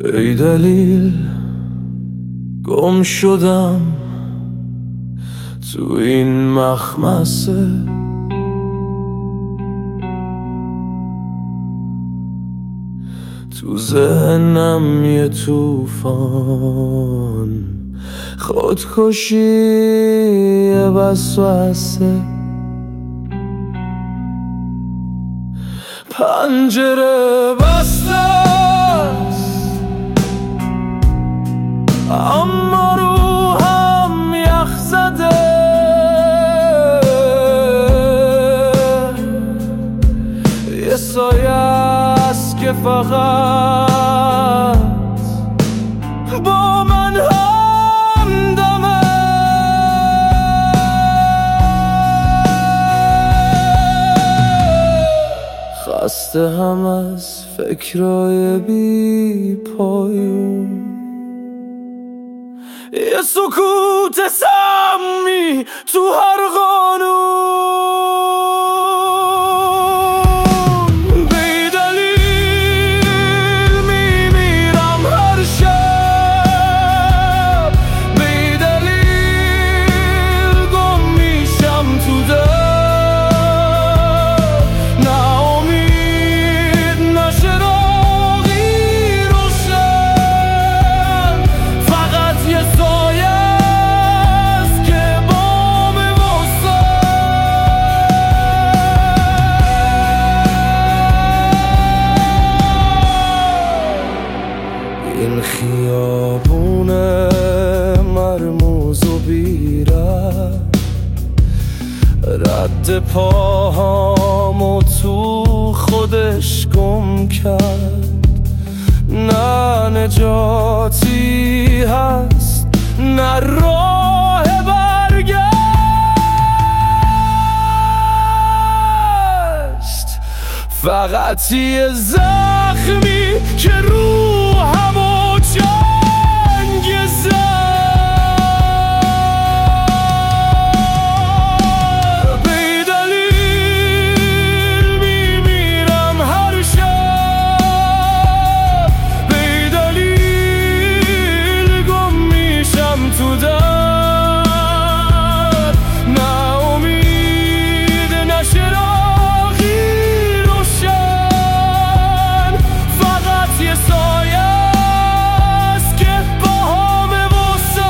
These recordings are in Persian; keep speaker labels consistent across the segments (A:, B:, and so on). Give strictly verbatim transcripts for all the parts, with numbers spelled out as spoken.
A: ای دلیل گم شدم تو این مخمسه، تو ذهنم یه توفان خودکشی وسوسه، پنجره بسته است اما روحم یخ زده، یه سایه است که فقط با من همدمه، خسته هم از فکرای بی پایون، یه سکوت سمی تو هر قانون، بی دلیل میمیرم هر شب، بی دلیل گم میشم تو در، نه امید نه چراغی روشن، فقط یه سایه است که بام وسط، این خیابون مرموز و بیره، رد پاهامو تو خودش گم کرد، نه نجاتی هست نه راه برگشت، فقط یه زخمی که روحمو جنگ زد، بی دلیل میمیرم هر شب، بی دلیل گم میشم تو در، نه امید نه چراغی روشن، فقط یه سایه است که باهام وسط،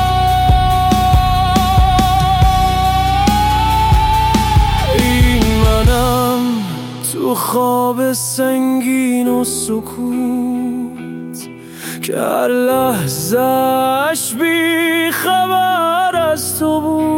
A: این منم تو خواب سنگین و سکوت که هر لحظه‌اش بی خبر از تو بود.